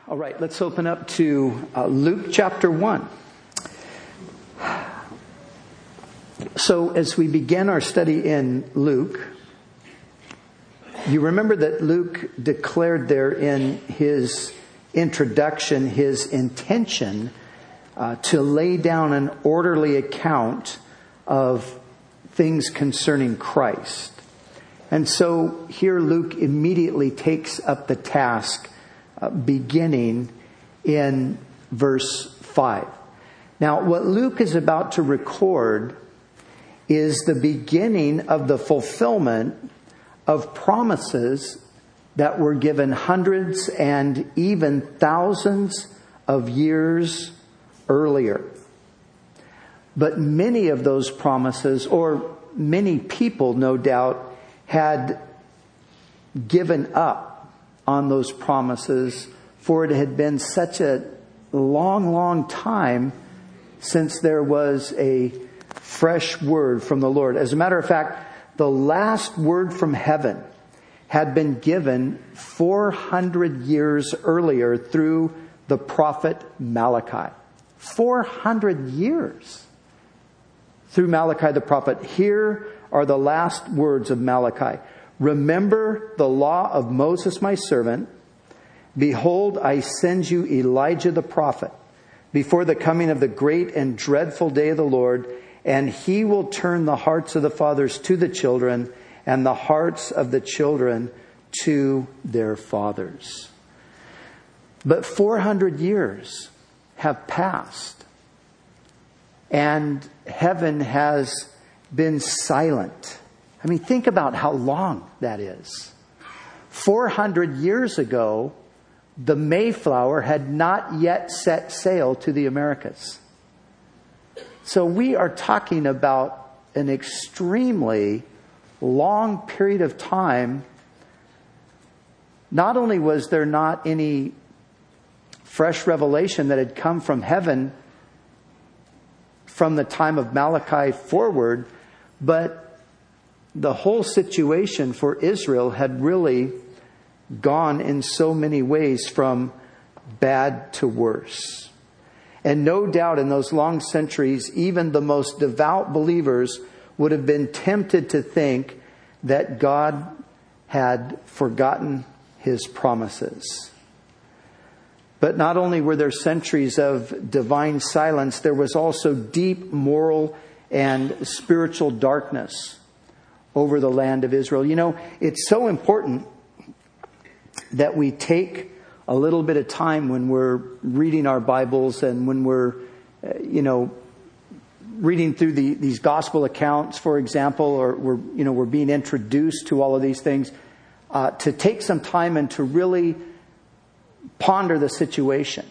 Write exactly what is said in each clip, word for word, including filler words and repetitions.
All right, let's open up to uh, Luke chapter one. So as we begin our study in Luke, you remember that Luke declared there in his introduction his intention uh, to lay down an orderly account of things concerning Christ. And so here Luke immediately takes up the task uh, beginning in verse five. Now, what Luke is about to record is the beginning of the fulfillment of promises that were given hundreds and even thousands of years earlier. But many of those promises, or many people, no doubt, had given up on those promises, for it had been such a long, long time since there was a fresh word from the Lord. As a matter of fact, the last word from heaven had been given four hundred years earlier through the prophet Malachi. four hundred years through Malachi the prophet. Here are the last words of Malachi. Remember the law of Moses my servant. Behold, I send you Elijah the prophet before the coming of the great and dreadful day of the Lord. And he will turn the hearts of the fathers to the children, and the hearts of the children to their fathers. But four hundred years have passed, and heaven has been silent. I mean, think about how long that is. four hundred years ago, the Mayflower had not yet set sail to the Americas. So we are talking about an extremely long period of time. Not only was there not any fresh revelation that had come from heaven from the time of Malachi forward, but the whole situation for Israel had really gone in so many ways from bad to worse. And no doubt in those long centuries, even the most devout believers would have been tempted to think that God had forgotten his promises. But not only were there centuries of divine silence, there was also deep moral and spiritual darkness over the land of Israel. You know, it's so important that we take a little bit of time when we're reading our Bibles and when we're, uh, you know, reading through the, these gospel accounts, for example, or we're, you know, we're being introduced to all of these things, uh, to take some time and to really ponder the situation.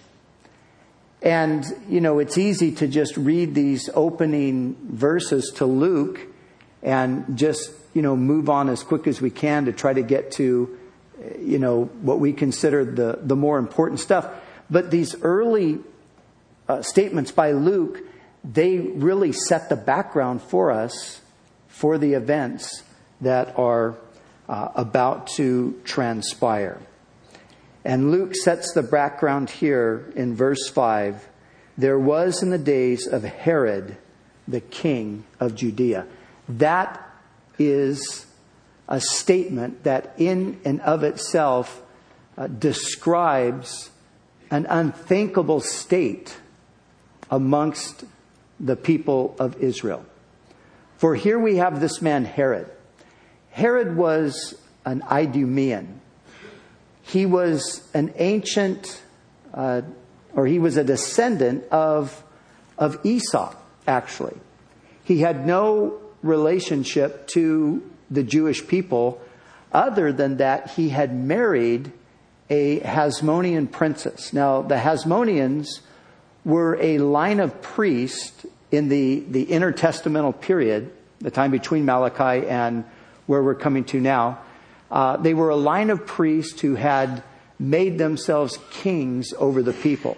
And, you know, it's easy to just read these opening verses to Luke and just, you know, move on as quick as we can to try to get to, you know, what we consider the, the more important stuff. But these early uh, statements by Luke, they really set the background for us for the events that are uh, about to transpire. And Luke sets the background here in verse five. There was in the days of Herod, the king of Judea. That is a statement that in and of itself uh, describes an unthinkable state amongst the people of Israel. For here we have this man Herod. Herod was an Idumean. He was an ancient, uh, or he was a descendant of, of Esau, actually. He had no relationship to the Jewish people, other than that he had married a Hasmonean princess. Now, the Hasmoneans were a line of priests in the, the intertestamental period, the time between Malachi and where we're coming to now. Uh, they were a line of priests who had made themselves kings over the people.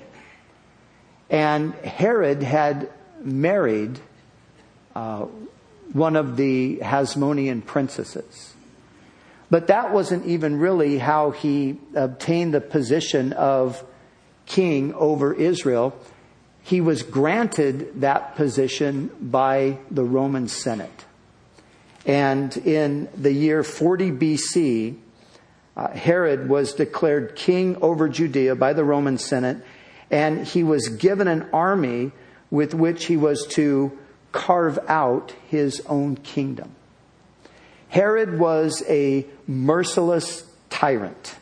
And Herod had married uh, one of the Hasmonean princesses. But that wasn't even really how he obtained the position of king over Israel, he was granted that position by the Roman Senate. And in the year forty B C, uh, Herod was declared king over Judea by the Roman Senate, and he was given an army with which he was to carve out his own kingdom. Herod was a merciless tyrant.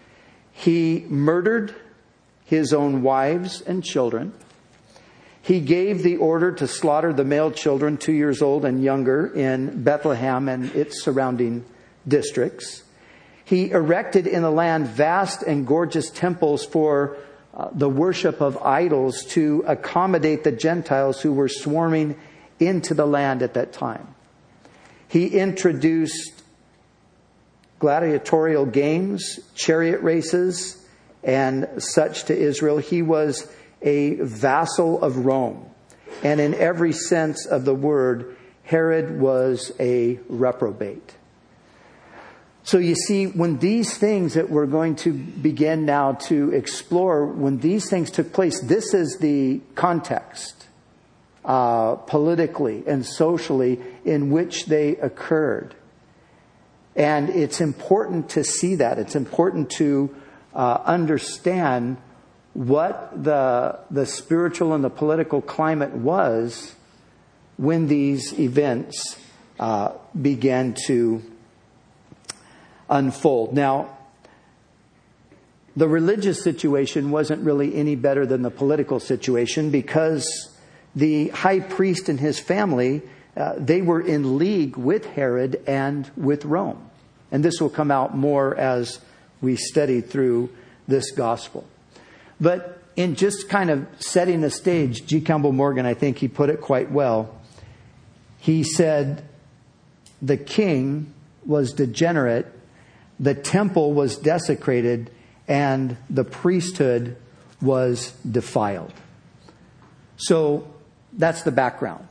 He murdered his own wives and children. He gave the order to slaughter the male children two years old and younger in Bethlehem and its surrounding districts. He erected in the land vast and gorgeous temples for uh, the worship of idols to accommodate the Gentiles who were swarming into the land at that time. He introduced gladiatorial games, chariot races, and such to Israel. He was a vassal of Rome. And in every sense of the word, Herod was a reprobate. So you see, when these things that we're going to begin now to explore, when these things took place, this is the context, uh, politically and socially, in which they occurred. And it's important to see that. It's important to uh, understand what the the spiritual and the political climate was when these events uh, began to unfold. Now, the religious situation wasn't really any better than the political situation, because the high priest and his family, uh, they were in league with Herod and with Rome. And this will come out more as we study through this gospel. But in just kind of setting the stage, G. Campbell Morgan, I think he put it quite well. He said, the king was degenerate, the temple was desecrated, and the priesthood was defiled. So that's the background.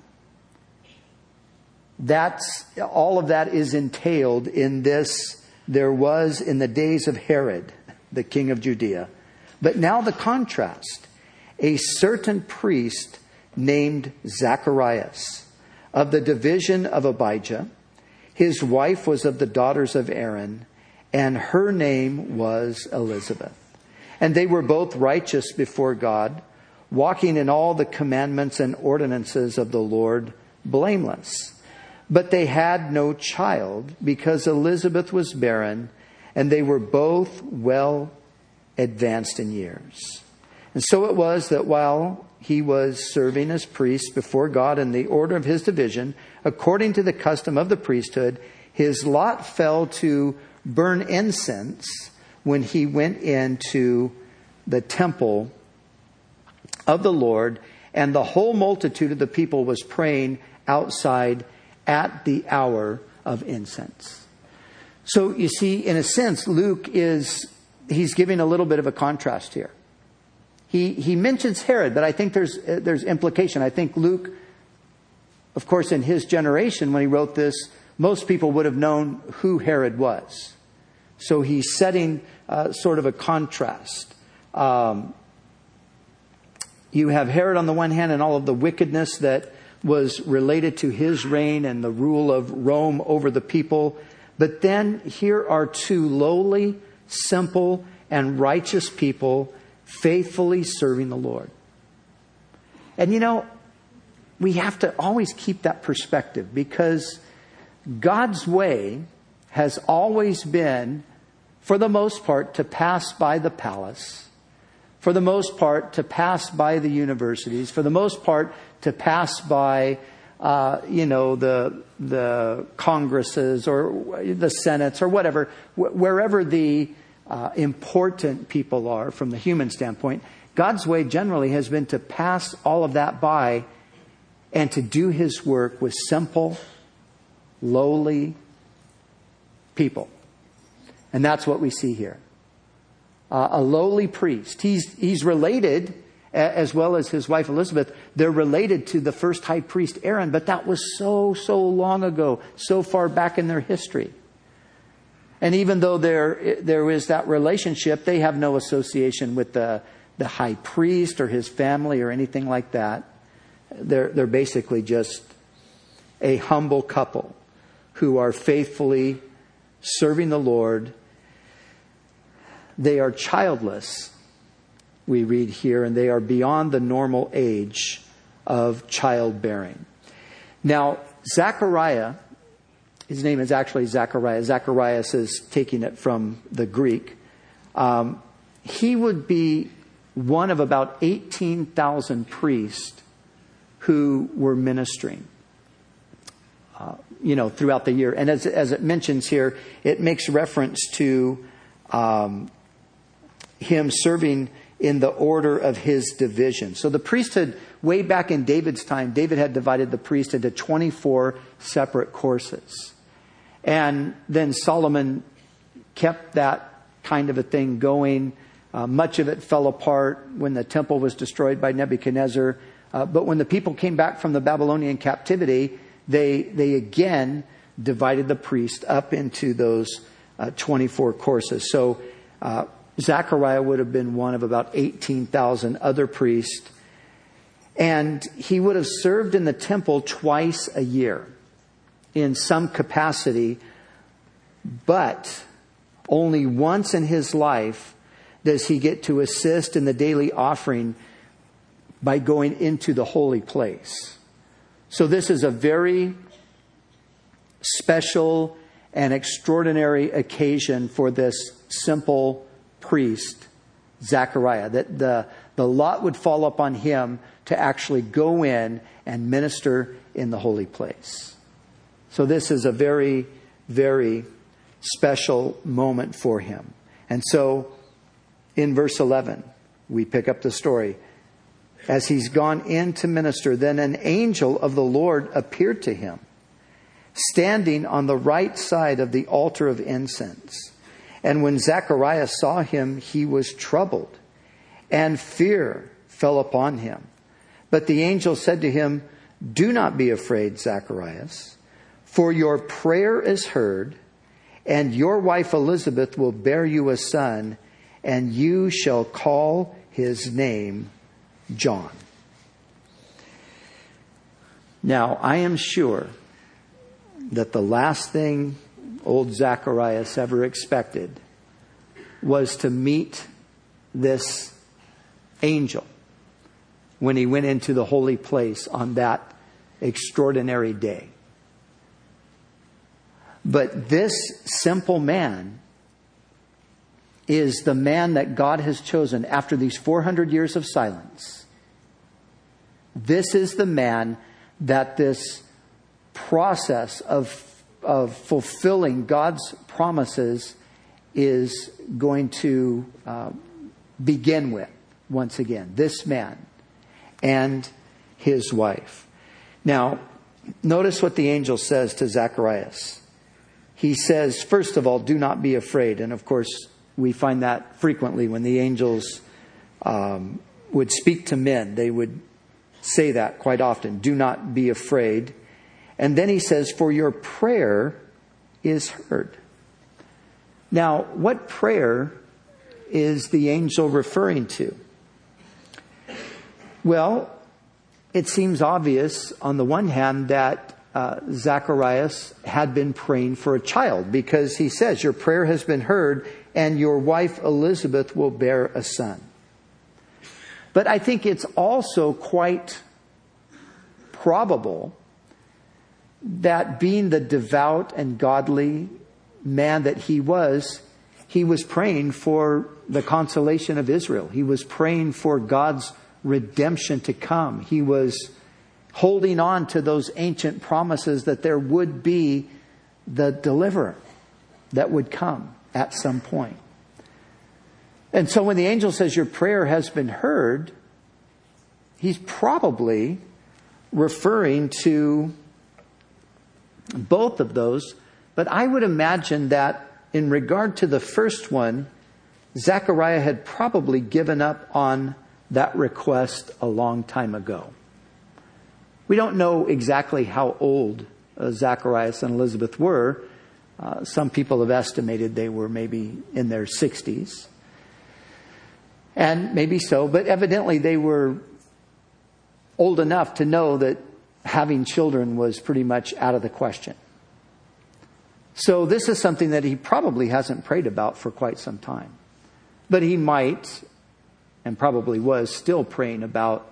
That's all of that is entailed in this. There was in the days of Herod, the king of Judea. But now the contrast. A certain priest named Zacharias, of the division of Abijah. His wife was of the daughters of Aaron, and her name was Elizabeth. And they were both righteous before God, walking in all the commandments and ordinances of the Lord, blameless. But they had no child, because Elizabeth was barren, and they were both well advanced in years. And so it was that while he was serving as priest before God in the order of his division, according to the custom of the priesthood, his lot fell to burn incense when he went into the temple of the Lord, and the whole multitude of the people was praying outside at the hour of incense. So you see, in a sense, Luke is he's giving a little bit of a contrast here. He he mentions Herod, but I think there's there's implication. I think Luke, of course, in his generation when he wrote this, most people would have known who Herod was. So he's setting uh, sort of a contrast. Um, you have Herod on the one hand and all of the wickedness that was related to his reign and the rule of Rome over the people. But then here are two lowly, simple, and righteous people faithfully serving the Lord. And you know, we have to always keep that perspective, because God's way has always been, for the most part, to pass by the palace, for the most part, to pass by the universities, for the most part, to pass by, uh, you know, the the congresses or the senates or whatever, wh- wherever the uh, important people are from the human standpoint. God's way generally has been to pass all of that by and to do his work with simple, lowly people. And that's what we see here. Uh, a lowly priest. He's, he's related, as well as his wife Elizabeth, they're related to the first high priest Aaron, but that was so, so long ago, so far back in their history. And even though there there is that relationship, they have no association with the the high priest or his family or anything like that. They're, they're basically just a humble couple who are faithfully serving the Lord. They are childless, we read here, and they are beyond the normal age of childbearing. Now, Zechariah, his name is actually Zechariah. Zacharias is taking it from the Greek. Um, he would be one of about eighteen thousand priests who were ministering, uh, you know, throughout the year. And as, as it mentions here, it makes reference to um, him serving in the order of his division. So the priesthood, way back in David's time, David had divided the priest into twenty-four separate courses. And then Solomon kept that kind of a thing going. Uh, much of it fell apart when the temple was destroyed by Nebuchadnezzar. Uh, but when the people came back from the Babylonian captivity, they they again divided the priest up into those uh, twenty-four courses. So uh, Zechariah would have been one of about eighteen thousand other priests. And he would have served in the temple twice a year in some capacity. But only once in his life does he get to assist in the daily offering by going into the holy place. So this is a very special and extraordinary occasion for this simple priest, Zechariah, that the, the lot would fall upon him to actually go in and minister in the holy place. So this is a very, very special moment for him. And so in verse eleven, we pick up the story. As he's gone in to minister, then an angel of the Lord appeared to him, standing on the right side of the altar of incense. And when Zechariah saw him, he was troubled, and fear fell upon him. But the angel said to him, "Do not be afraid, Zacharias, for your prayer is heard, and your wife Elizabeth will bear you a son, and you shall call his name John." Now, I am sure that the last thing old Zacharias ever expected was to meet this angel when he went into the holy place on that extraordinary day. But this simple man is the man that God has chosen after these four hundred years of silence. This is the man that this process of, of fulfilling God's promises is going to uh, begin with once again. This man and his wife. Now, notice what the angel says to Zacharias. He says, first of all, do not be afraid. And of course, we find that frequently when the angels um, would speak to men. They would say that quite often. Do not be afraid. And then he says, for your prayer is heard. Now, what prayer is the angel referring to? Well, it seems obvious on the one hand that uh, Zacharias had been praying for a child, because he says, your prayer has been heard and your wife Elizabeth will bear a son. But I think it's also quite probable that, being the devout and godly man that he was, he was praying for the consolation of Israel. He was praying for God's redemption to come. He was holding on to those ancient promises that there would be the deliverer that would come at some point. And so when the angel says your prayer has been heard, he's probably referring to both of those. But I would imagine that in regard to the first one, Zechariah had probably given up on that request a long time ago. We don't know exactly how old uh, Zacharias and Elizabeth were. Uh, some people have estimated they were maybe in their sixties. And maybe so, but evidently they were old enough to know that having children was pretty much out of the question. So this is something that he probably hasn't prayed about for quite some time. But he might, and probably was, still praying about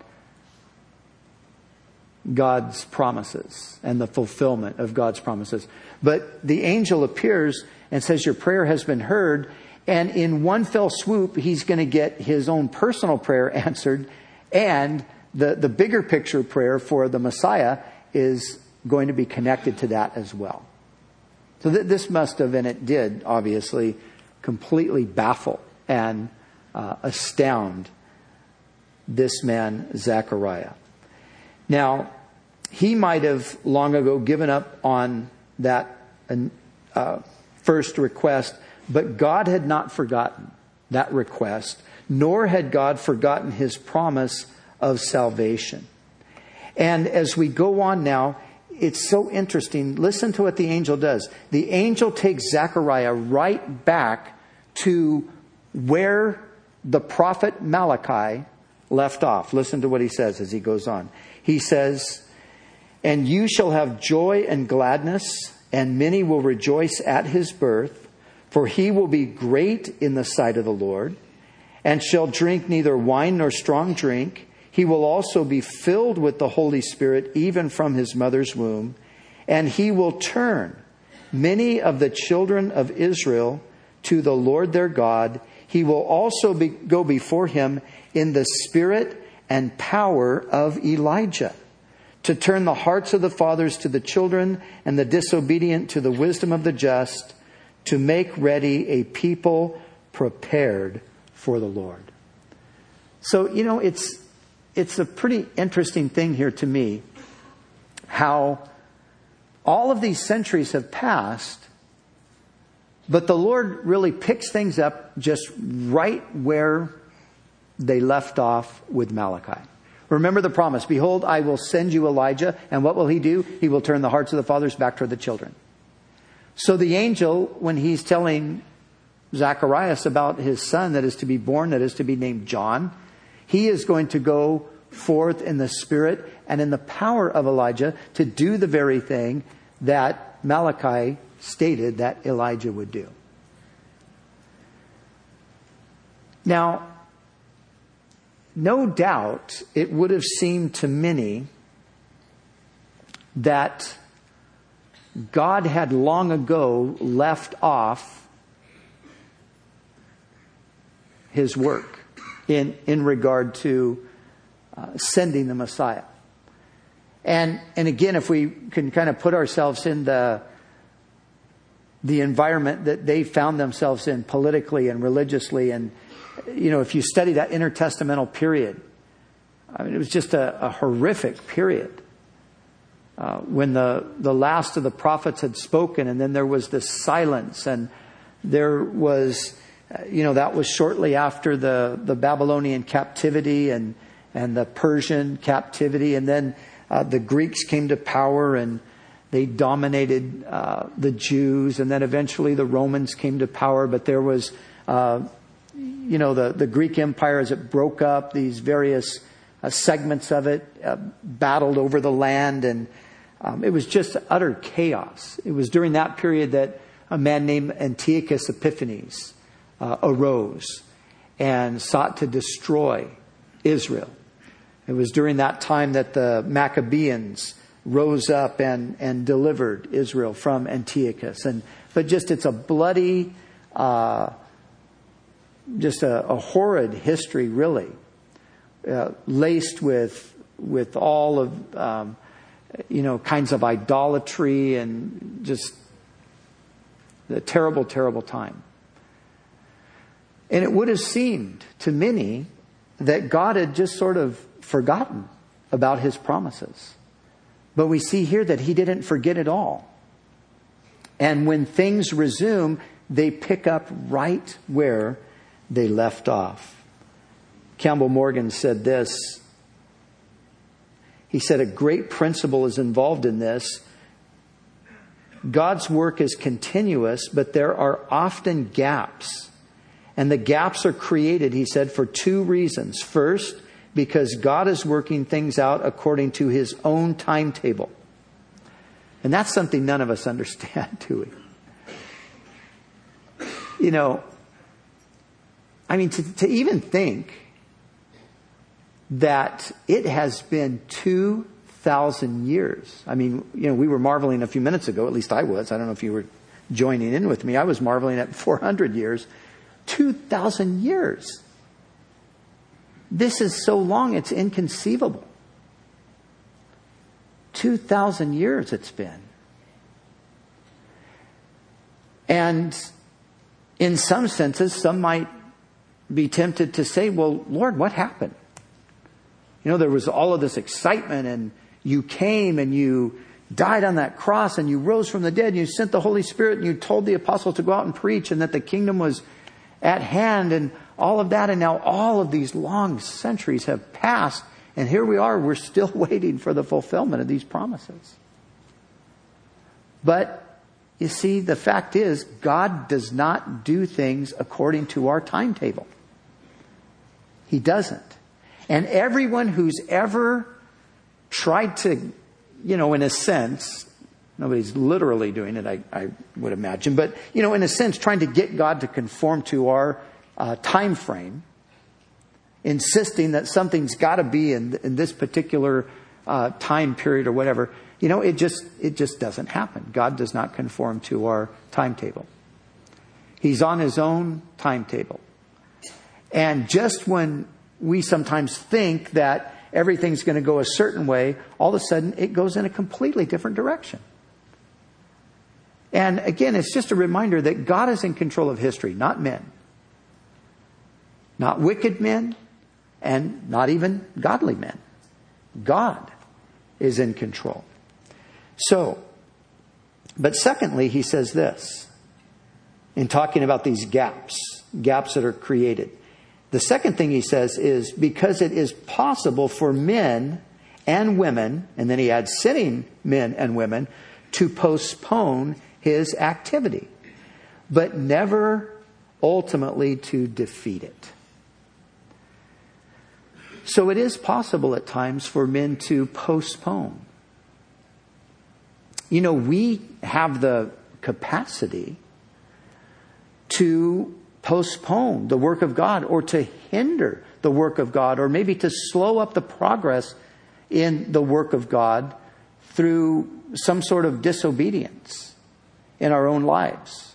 God's promises and the fulfillment of God's promises. But the angel appears and says, your prayer has been heard. And in one fell swoop, he's going to get his own personal prayer answered. And the, the bigger picture prayer for the Messiah is going to be connected to that as well. So th- this must have, and it did, obviously, completely baffle and uh, astound this man, Zechariah. Now, he might have long ago given up on that uh, first request, but God had not forgotten that request, nor had God forgotten his promise of salvation. And as we go on now, it's so interesting. Listen to what the angel does. The angel takes Zechariah right back to where the prophet Malachi left off. Listen to what he says as he goes on. He says, and you shall have joy and gladness, and many will rejoice at his birth, for he will be great in the sight of the Lord, and shall drink neither wine nor strong drink. He will also be filled with the Holy Spirit, even from his mother's womb, and he will turn many of the children of Israel to the Lord their God. He will also be, go before him in the spirit and power of Elijah, to turn the hearts of the fathers to the children and the disobedient to the wisdom of the just, to make ready a people prepared for the Lord. So, you know, it's it's a pretty interesting thing here to me, how all of these centuries have passed, but the Lord really picks things up just right where they left off with Malachi. Remember the promise. Behold, I will send you Elijah. And what will he do? He will turn the hearts of the fathers back toward the children. So the angel, when he's telling Zacharias about his son that is to be born, that is to be named John, he is going to go forth in the spirit and in the power of Elijah to do the very thing that Malachi stated that Elijah would do. Now, no doubt it would have seemed to many that God had long ago left off his work in, in regard to uh, sending the Messiah. And, and again, if we can kind of put ourselves in the, the environment that they found themselves in politically and religiously, and you know, if you study that intertestamental period, I mean, it was just a, a horrific period. Uh, when the, the last of the prophets had spoken, and then there was this silence, and there was, uh, you know, that was shortly after the, the Babylonian captivity and, and the Persian captivity, and then uh, the Greeks came to power and they dominated uh, the Jews, and then eventually the Romans came to power, but there was, uh, you know, the, the Greek Empire as it broke up, these various uh, segments of it uh, battled over the land, and um, it was just utter chaos. It was during that period that a man named Antiochus Epiphanes uh, arose and sought to destroy Israel. It was during that time that the Maccabeans rose up and, and delivered Israel from Antiochus. And but just it's a bloody, uh, just a, a horrid history, really, uh, laced with with all of um, you know kinds of idolatry and just a terrible, terrible time. And it would have seemed to many that God had just sort of forgotten about his promises. But we see here that he didn't forget at all. And when things resume, they pick up right where they left off. Campbell Morgan said this. He said, a great principle is involved in this. God's work is continuous, but there are often gaps. And the gaps are created, he said, for two reasons. First, because God is working things out according to his own timetable. And that's something none of us understand, do we? You know, I mean, to, to even think that it has been two thousand years. I mean, you know, we were marveling a few minutes ago, at least I was. I don't know if you were joining in with me. I was marveling at four hundred years. two thousand years. This is so long, it's inconceivable. two thousand years it's been. And in some senses, some might be tempted to say, well, Lord, what happened? You know, there was all of this excitement, and you came and you died on that cross, and you rose from the dead, and you sent the Holy Spirit, and you told the apostles to go out and preach, and that the kingdom was at hand, and all of that. And now all of these long centuries have passed, and here we are, we're still waiting for the fulfillment of these promises. But you see, the fact is, God does not do things according to our timetable. He doesn't. And everyone who's ever tried to, you know, in a sense, nobody's literally doing it, I, I would imagine, but, you know, in a sense, trying to get God to conform to our uh, time frame, insisting that something's got to be in, in this particular uh, time period or whatever, you know, it just it just doesn't happen. God does not conform to our timetable. He's on his own timetable. And just when we sometimes think that everything's going to go a certain way, all of a sudden it goes in a completely different direction. And again, it's just a reminder that God is in control of history, not men. Not wicked men, and not even godly men. God is in control. So, but secondly, he says this, in talking about these gaps, gaps that are created. The second thing he says is, because it is possible for men and women, and then he adds sinning men and women, to postpone his activity, but never ultimately to defeat it. So it is possible at times for men to postpone. You know, we have the capacity to postpone the work of God, or to hinder the work of God, or maybe to slow up the progress in the work of God through some sort of disobedience in our own lives.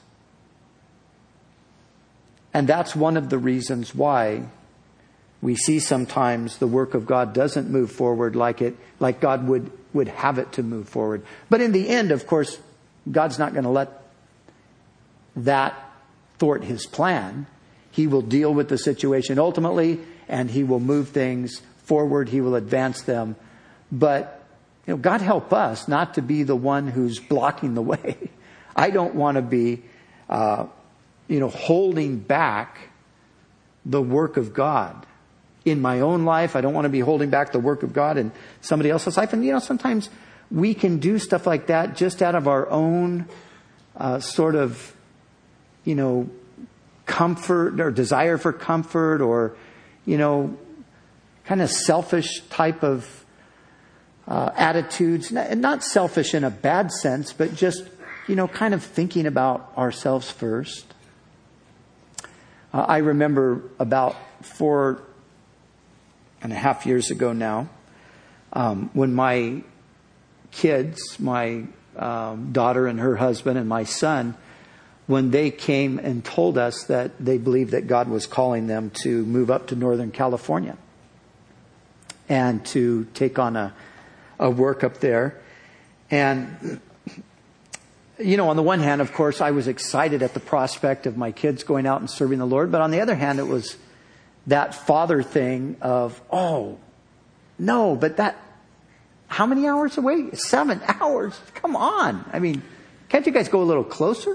And that's one of the reasons why we see sometimes the work of God doesn't move forward like it, like God would, would have it to move forward. But in the end, of course, God's not going to let that thwart his plan. He will deal with the situation ultimately, and he will move things forward. He will advance them. But, you know, God help us not to be the one who's blocking the way. I don't want to be, uh, you know, holding back the work of God in my own life. I don't want to be holding back the work of God in somebody else's life. And, you know, sometimes we can do stuff like that just out of our own uh, sort of, you know, comfort or desire for comfort, or, you know, kind of selfish type of uh, attitudes. Not selfish in a bad sense, but just, you know, kind of thinking about ourselves first. Uh, I remember about four and a half years ago now, um, when my kids, my um, daughter and her husband and my son, when they came and told us that they believed that God was calling them to move up to Northern California and to take on a, a work up there. And, you know, on the one hand, of course, I was excited at the prospect of my kids going out and serving the Lord. But on the other hand, it was that father thing of, oh, no, but that, how many hours away? Seven hours? Come on. I mean, can't you guys go a little closer?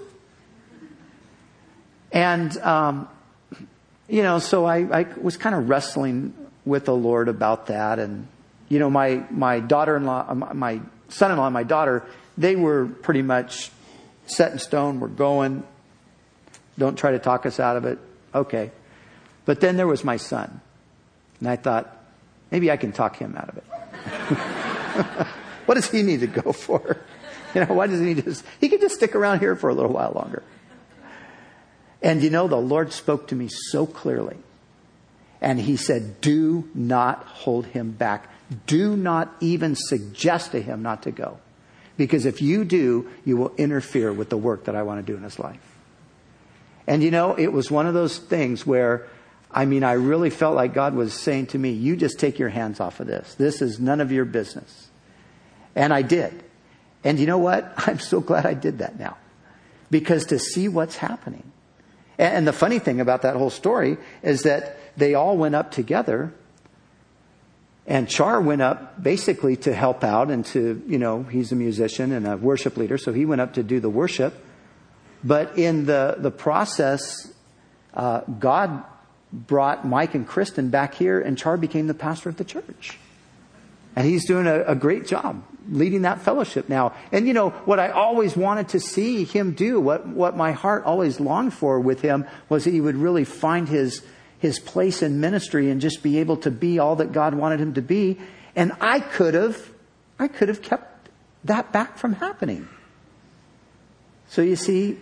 And, um, you know, so I, I was kind of wrestling with the Lord about that. And, you know, my, my daughter-in-law, my son-in-law and my daughter, they were pretty much set in stone. We're going. Don't try to talk us out of it. Okay. But then there was my son. And I thought, maybe I can talk him out of it. What does he need to go for? You know, why doesn't he just, he could just stick around here for a little while longer. And you know, the Lord spoke to me so clearly. And he said, do not hold him back. Do not even suggest to him not to go. Because if you do, you will interfere with the work that I want to do in his life. And you know, it was one of those things where, I mean, I really felt like God was saying to me, you just take your hands off of this. This is none of your business. And I did. And you know what? I'm so glad I did that now. Because to see what's happening. And the funny thing about that whole story is that they all went up together. And Char went up basically to help out and to, you know, he's a musician and a worship leader. So he went up to do the worship. But in the, the process, uh, God brought Mike and Kristen back here, and Char became the pastor of the church. And he's doing a, a great job leading that fellowship now. And you know, what I always wanted to see him do, what, what my heart always longed for with him, was that he would really find his, his place in ministry and just be able to be all that God wanted him to be. And I could have, I could have kept that back from happening. So you see,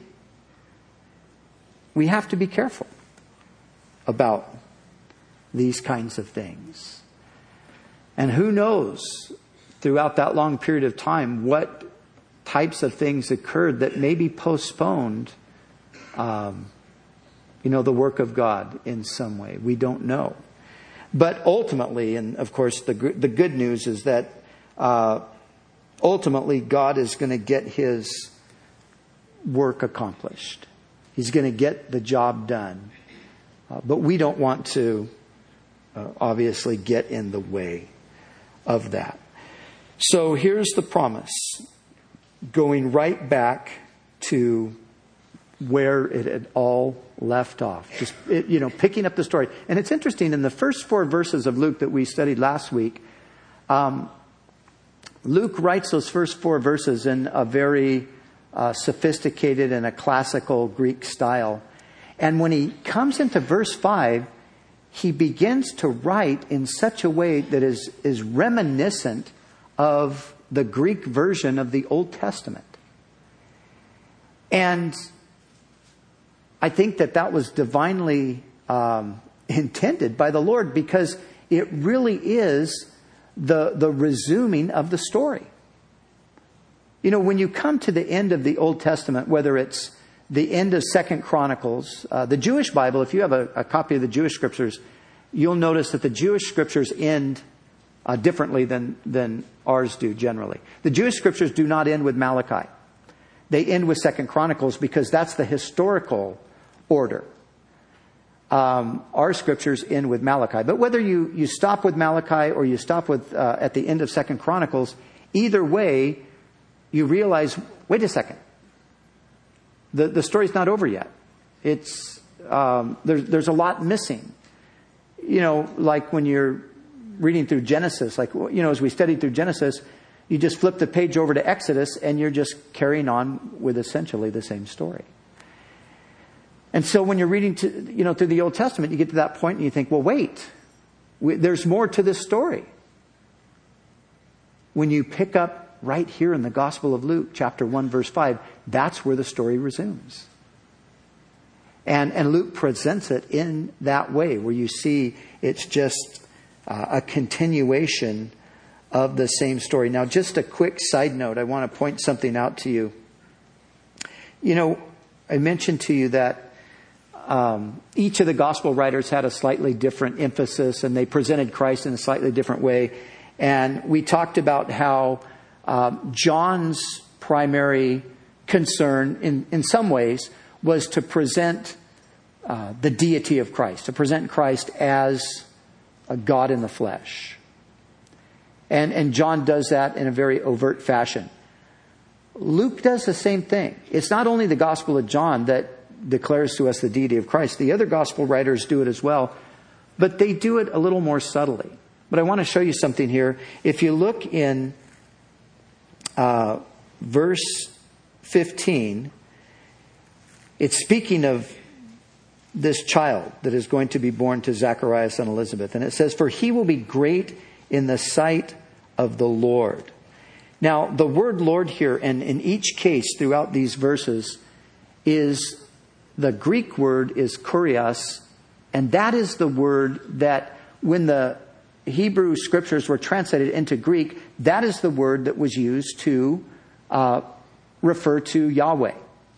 we have to be careful about these kinds of things. And who knows, throughout that long period of time, what types of things occurred that maybe postponed, um, you know, the work of God in some way. We don't know. But ultimately, and of course, the the good news is that uh, ultimately God is going to get his work accomplished. He's going to get the job done. Uh, but we don't want to uh, obviously get in the way of that. So here's the promise, going right back to where it had all left off. Just, it, you know, picking up the story. And it's interesting, in the first four verses of Luke that we studied last week, um, Luke writes those first four verses in a very uh, sophisticated and a classical Greek style. And when he comes into verse five, he begins to write in such a way that is, is reminiscent of the Greek version of the Old Testament. And I think that that was divinely um, intended by the Lord, because it really is the, the resuming of the story. You know, when you come to the end of the Old Testament, whether it's the end of Second Chronicles, uh, the Jewish Bible, if you have a, a copy of the Jewish Scriptures, you'll notice that the Jewish Scriptures end uh, differently than, than ours do generally. The Jewish Scriptures do not end with Malachi. They end with Second Chronicles, because that's the historical order. Um, our Scriptures end with Malachi. But whether you, you stop with Malachi or you stop with uh, at the end of Second Chronicles, either way, you realize, wait a second. The, the story's not over yet. It's, um, there's, there's a lot missing. You know, like when you're reading through Genesis, like, you know, as we studied through Genesis, you just flip the page over to Exodus and you're just carrying on with essentially the same story. And so when you're reading to, you know, through the Old Testament, you get to that point and you think, well, wait, we, there's more to this story. When you pick up right here in the Gospel of Luke, chapter one, verse five, that's where the story resumes. And, and Luke presents it in that way, where you see it's just uh, a continuation of the same story. Now, just a quick side note, I want to point something out to you. You know, I mentioned to you that um, each of the Gospel writers had a slightly different emphasis, and they presented Christ in a slightly different way. And we talked about how Uh, John's primary concern in, in some ways was to present uh, the deity of Christ, to present Christ as a God in the flesh. And, and John does that in a very overt fashion. Luke does the same thing. It's not only the Gospel of John that declares to us the deity of Christ. The other Gospel writers do it as well, but they do it a little more subtly. But I want to show you something here. If you look in Uh, verse fifteen, it's speaking of this child that is going to be born to Zacharias and Elizabeth. And it says, for he will be great in the sight of the Lord. Now, the word Lord here, and in each case throughout these verses, is the Greek word is kurios, and that is the word that when the Hebrew scriptures were translated into Greek, that is the word that was used to uh, refer to Yahweh.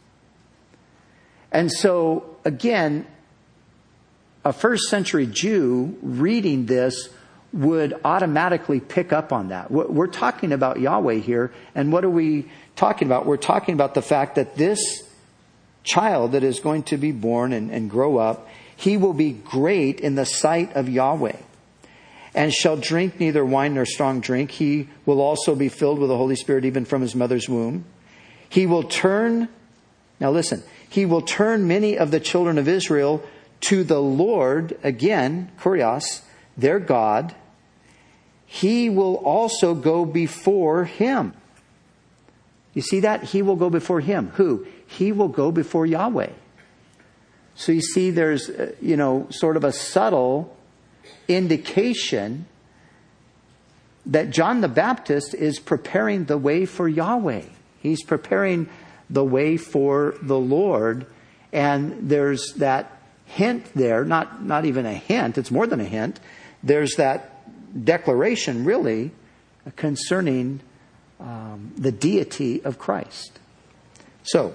And so, again, a first century Jew reading this would automatically pick up on that. We're talking about Yahweh here, and what are we talking about? We're talking about the fact that this child that is going to be born and, and grow up, he will be great in the sight of Yahweh, and shall drink neither wine nor strong drink. He will also be filled with the Holy Spirit even from his mother's womb. He will turn, now listen, he will turn many of the children of Israel to the Lord, again, kurios, their God. He will also go before him. You see that? He will go before him. Who? He will go before Yahweh. So you see there's, you know, sort of a subtle indication that John the Baptist is preparing the way for Yahweh. He's preparing the way for the Lord. And there's that hint there, not, not even a hint, it's more than a hint. There's that declaration, really, concerning um, the deity of Christ. So,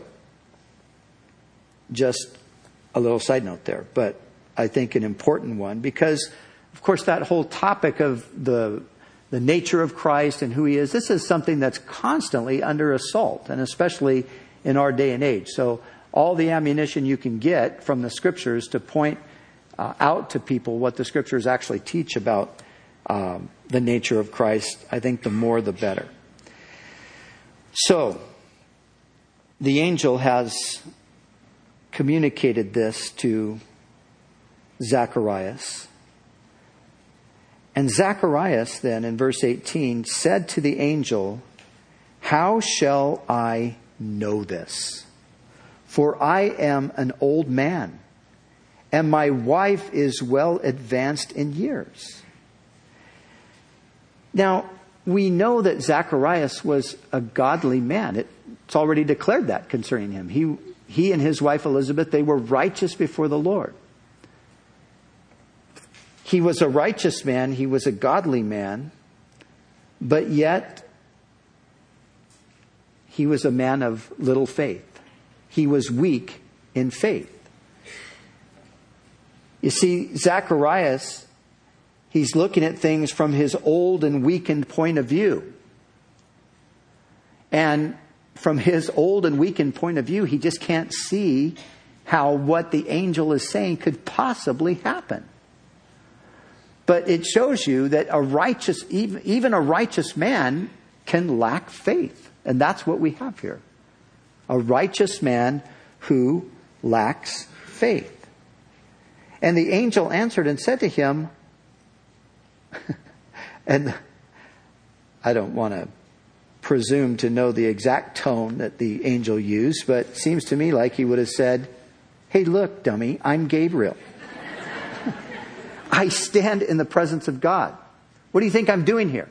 just a little side note there, but I think an important one, because, of course, that whole topic of the the nature of Christ and who he is, this is something that's constantly under assault, and especially in our day and age. So all the ammunition you can get from the scriptures to point uh, out to people what the scriptures actually teach about um, the nature of Christ, I think the more the better. So, the angel has communicated this to Zacharias. And Zacharias then, in verse eighteen, said to the angel, "How shall I know this? For I am an old man, and my wife is well advanced in years." Now, we know that Zacharias was a godly man. It's already declared that concerning him. He, he and his wife Elizabeth, they were righteous before the Lord. He was a righteous man. He was a godly man. But yet, he was a man of little faith. He was weak in faith. You see, Zacharias, he's looking at things from his old and weakened point of view. And from his old and weakened point of view, he just can't see how what the angel is saying could possibly happen. But it shows you that a righteous, even, even a righteous man can lack faith. And that's what we have here. A righteous man who lacks faith. And the angel answered and said to him, and I don't want to presume to know the exact tone that the angel used, but it seems to me like he would have said, "Hey, look, dummy, I'm Gabriel. I stand in the presence of God. What do you think I'm doing here?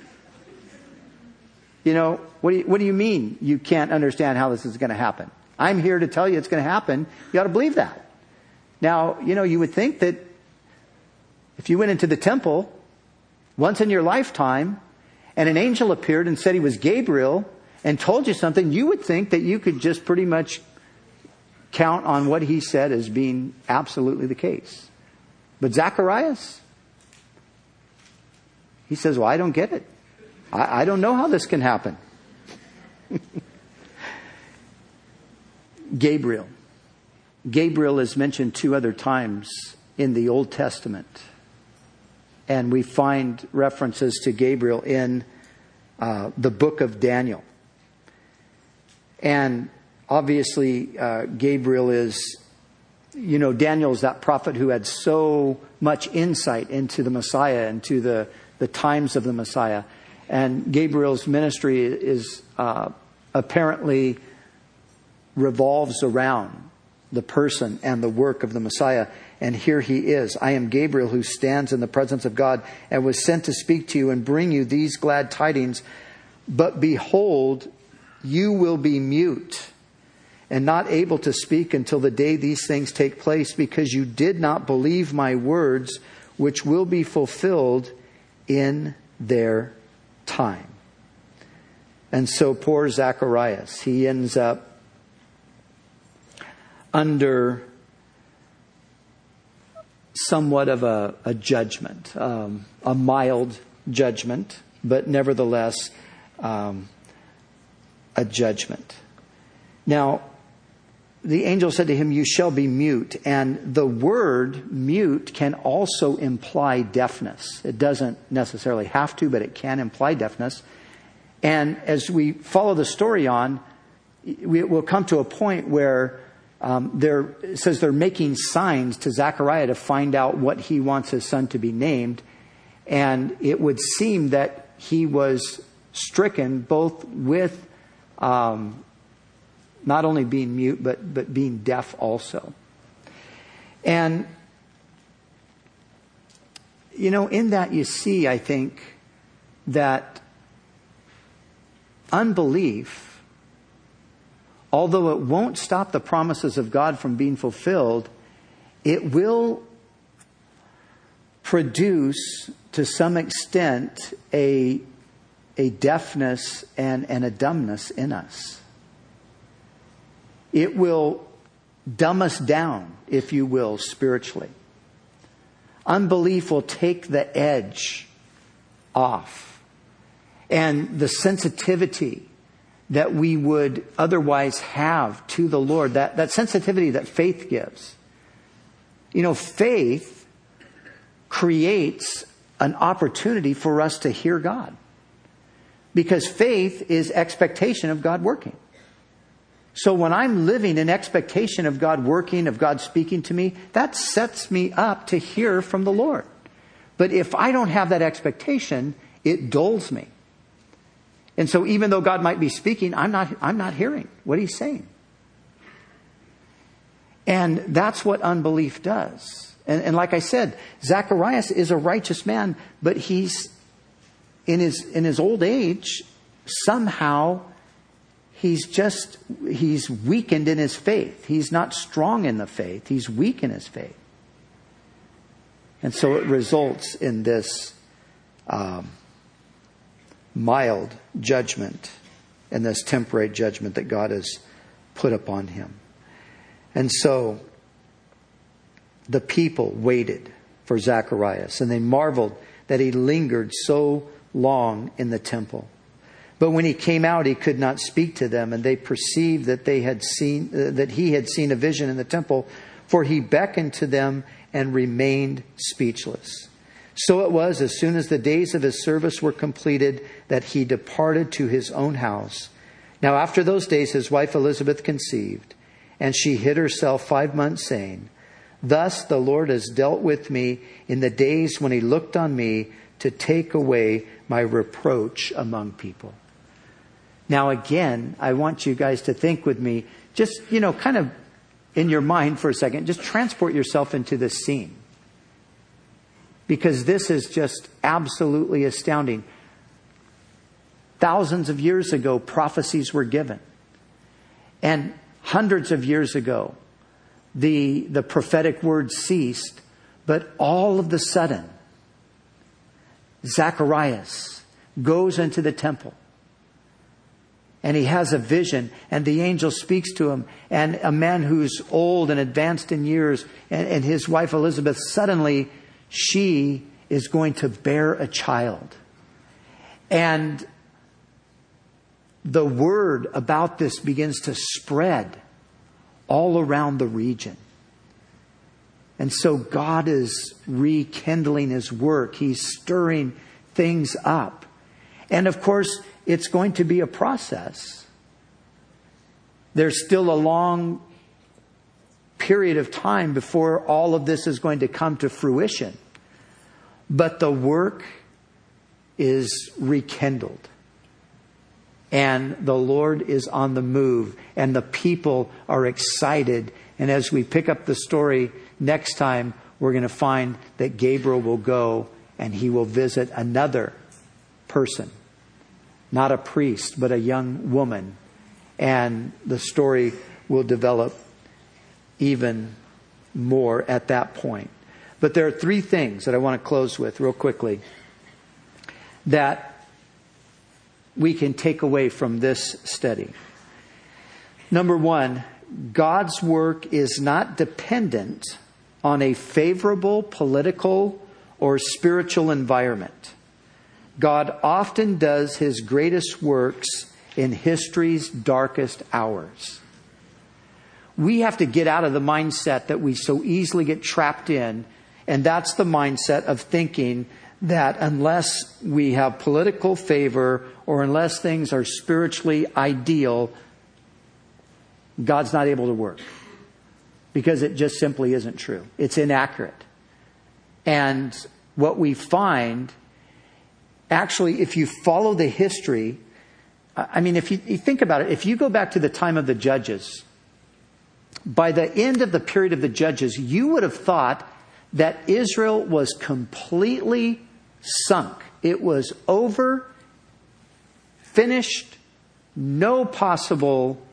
You know, what do you, what do you mean you can't understand how this is going to happen? I'm here to tell you it's going to happen. You ought to believe that." Now, you know, you would think that if you went into the temple once in your lifetime and an angel appeared and said he was Gabriel and told you something, you would think that you could just pretty much count on what he said as being absolutely the case. But Zacharias, he says, "Well, I don't get it. I, I don't know how this can happen." Gabriel. Gabriel is mentioned two other times in the Old Testament. And we find references to Gabriel in uh, the book of Daniel. And obviously, uh, Gabriel is, you know, Daniel is that prophet who had so much insight into the Messiah and to the, the times of the Messiah. And Gabriel's ministry is uh, apparently revolves around the person and the work of the Messiah. And here he is. I am Gabriel, who stands in the presence of God and was sent to speak to you and bring you these glad tidings. But behold, you will be mute and not able to speak until the day these things take place, because you did not believe my words, which will be fulfilled in their time. And so poor Zacharias, he ends up under somewhat of a, a judgment, um, a mild judgment, but nevertheless um, a judgment. Now, the angel said to him, you shall be mute. And the word mute can also imply deafness. It doesn't necessarily have to, but it can imply deafness. And as we follow the story on, we will come to a point where um, there it says they're making signs to Zechariah to find out what he wants his son to be named. And it would seem that he was stricken both with um, not only being mute, but, but being deaf also. And, you know, in that you see, I think, that unbelief, although it won't stop the promises of God from being fulfilled, it will produce, to some extent, a, a deafness and, and a dumbness in us. It will dumb us down, if you will, spiritually. Unbelief will take the edge off. And the sensitivity that we would otherwise have to the Lord, that, that sensitivity that faith gives. You know, faith creates an opportunity for us to hear God. Because faith is expectation of God working. So when I'm living in expectation of God working, of God speaking to me, that sets me up to hear from the Lord. But if I don't have that expectation, it dulls me. And so even though God might be speaking, I'm not, I'm not hearing what he's saying. And that's what unbelief does. And, and like I said, Zacharias is a righteous man, but he's in his, in his old age, somehow He's just, he's weakened in his faith. He's not strong in the faith. He's weak in his faith. And so it results in this um, mild judgment and this temporary judgment that God has put upon him. And so the people waited for Zacharias, and they marveled that he lingered so long in the temple. But when he came out, he could not speak to them, and they perceived that they had seen uh, that he had seen a vision in the temple, for he beckoned to them and remained speechless. So it was, as soon as the days of his service were completed, that he departed to his own house. Now after those days his wife Elizabeth conceived, and she hid herself five months, saying, Thus the Lord has dealt with me in the days when he looked on me to take away my reproach among people. Now again, I want you guys to think with me, just, you know, kind of in your mind for a second, just transport yourself into this scene. Because this is just absolutely astounding. Thousands of years ago, prophecies were given. And hundreds of years ago, the, the prophetic word ceased. But all of the sudden, Zacharias goes into the temple. And he has a vision, and the angel speaks to him. And a man who's old and advanced in years, and, and his wife Elizabeth, suddenly she is going to bear a child. And the word about this begins to spread all around the region. And so God is rekindling his work. He's stirring things up. And of course, it's going to be a process. There's still a long period of time before all of this is going to come to fruition. But the work is rekindled. And the Lord is on the move. And the people are excited And as we pick up the story next time, we're going to find that Gabriel will go and he will visit another person. Not a priest, but a young woman. And the story will develop even more at that point. But there are three things that I want to close with real quickly that we can take away from this study. Number one, God's work is not dependent on a favorable political or spiritual environment. God often does His greatest works in history's darkest hours. We have to get out of the mindset that we so easily get trapped in, and that's the mindset of thinking that unless we have political favor or unless things are spiritually ideal, God's not able to work. Because it just simply isn't true. It's inaccurate. And what we find, actually, if you follow the history, I mean, if you, you think about it, if you go back to the time of the Judges, by the end of the period of the Judges, you would have thought that Israel was completely sunk. It was over, finished, no possible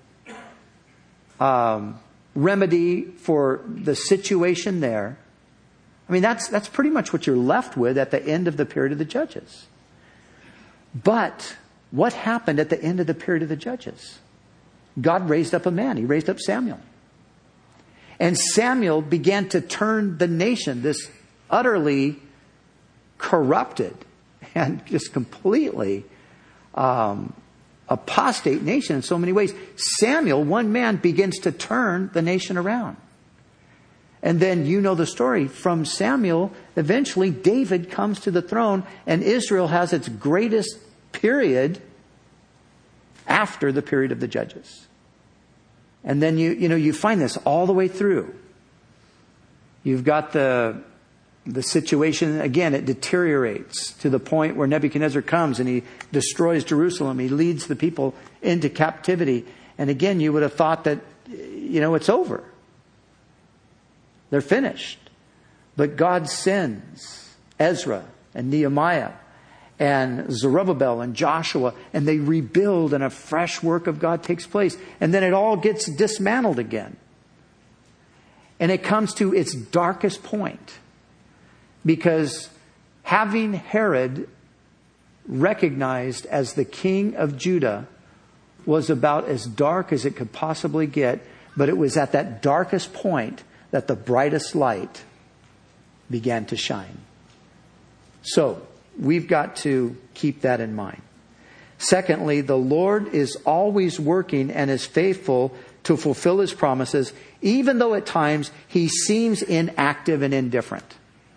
um, remedy for the situation there. I mean, that's that's pretty much what you're left with at the end of the period of the Judges. But what happened at the end of the period of the Judges? God raised up a man. He raised up Samuel. And Samuel began to turn the nation, this utterly corrupted and just completely um, apostate nation in so many ways. Samuel, one man, begins to turn the nation around. And then you know the story. From Samuel, eventually David comes to the throne and Israel has its greatest period after the period of the Judges. And then you you know you find this all the way through. You've got the the situation, again, it deteriorates to the point where Nebuchadnezzar comes and he destroys Jerusalem. He leads the people into captivity. And again, you would have thought that, you know, it's over. They're finished. But God sends Ezra and Nehemiah and Zerubbabel and Joshua, and they rebuild and a fresh work of God takes place. And then it all gets dismantled again. And it comes to its darkest point. Because having Herod recognized as the king of Judah was about as dark as it could possibly get. But it was at that darkest point that the brightest light began to shine. So, we've got to keep that in mind. Secondly, the Lord is always working and is faithful to fulfill His promises, even though at times He seems inactive and indifferent.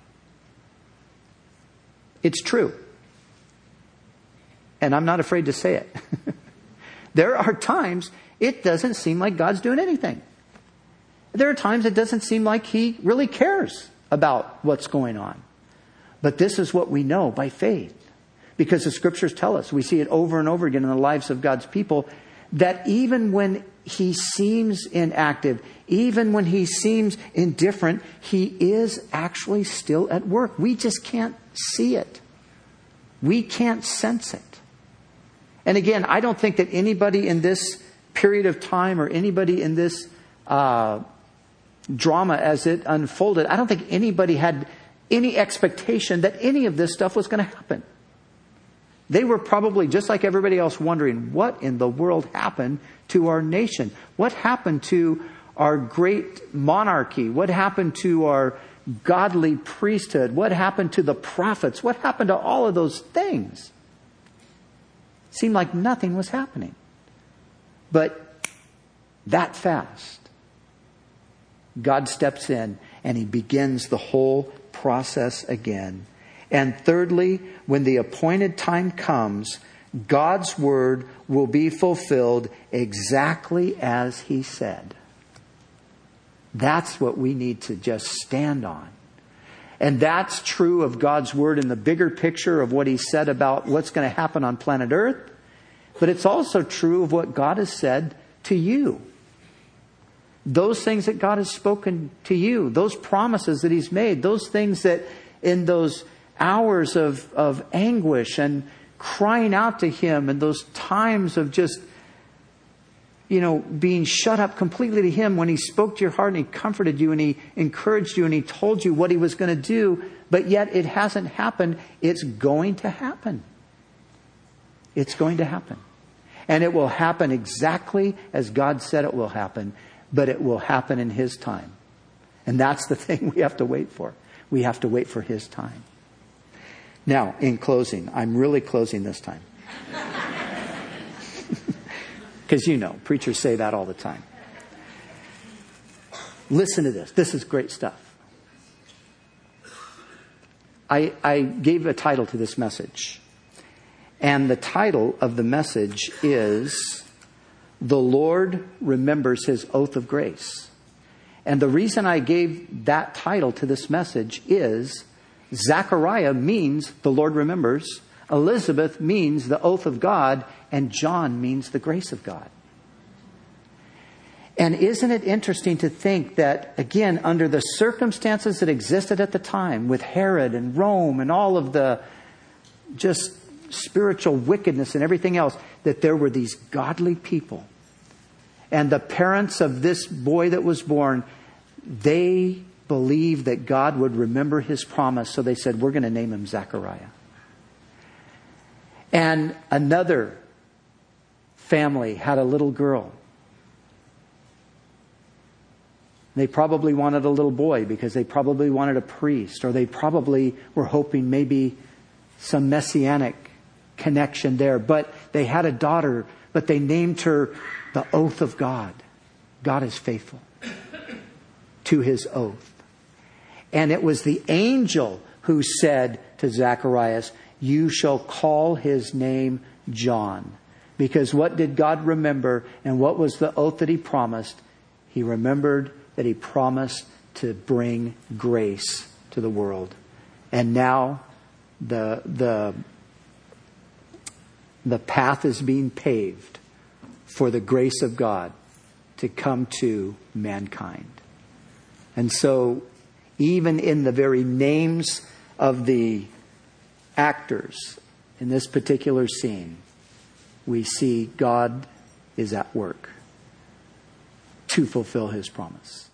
It's true. And I'm not afraid to say it. There are times it doesn't seem like God's doing anything. There are times it doesn't seem like He really cares about what's going on. But this is what we know by faith. Because the Scriptures tell us, we see it over and over again in the lives of God's people, that even when He seems inactive, even when He seems indifferent, He is actually still at work. We just can't see it. We can't sense it. And again, I don't think that anybody in this period of time or anybody in this uh, drama as it unfolded, I don't think anybody had any expectation that any of this stuff was going to happen. They were probably just like everybody else wondering, what in the world happened to our nation? What happened to our great monarchy? What happened to our godly priesthood? What happened to the prophets? What happened to all of those things? It seemed like nothing was happening. But that fast, God steps in and He begins the whole process again. And thirdly, when the appointed time comes, God's word will be fulfilled exactly as He said. That's what we need to just stand on. And that's true of God's word in the bigger picture of what He said about what's going to happen on planet Earth. But it's also true of what God has said to you. those things that God has spoken to you, those promises that He's made, those things that in those hours of, of anguish and crying out to Him, and those times of just, you know, being shut up completely to Him, when He spoke to your heart and He comforted you and He encouraged you and He told you what He was going to do, but yet it hasn't happened. It's going to happen. It's going to happen. And it will happen exactly as God said it will happen, but it will happen in His time. And that's the thing we have to wait for. We have to wait for His time. Now, in closing, I'm really closing this time. Because you know, preachers say that all the time. Listen to this. This is great stuff. I, I gave a title to this message. And the title of the message is, "The Lord Remembers His Oath of Grace." And the reason I gave that title to this message is, Zechariah means the Lord remembers, Elizabeth means the oath of God, and John means the grace of God. And isn't it interesting to think that, again, under the circumstances that existed at the time, with Herod and Rome and all of the just spiritual wickedness and everything else, that there were these godly people. And the parents of this boy that was born, they believed that God would remember His promise. So they said, we're going to name him Zechariah. And another family had a little girl. They probably wanted a little boy because they probably wanted a priest, or they probably were hoping maybe some messianic connection there. But they had a daughter, but they named her the oath of God. God is faithful to His oath. And it was the angel who said to Zacharias, you shall call his name John. Because what did God remember, and what was the oath that He promised? He remembered that He promised to bring grace to the world. And now the, the, the path is being paved for the grace of God to come to mankind. And so, even in the very names of the actors in this particular scene, we see God is at work to fulfill His promise.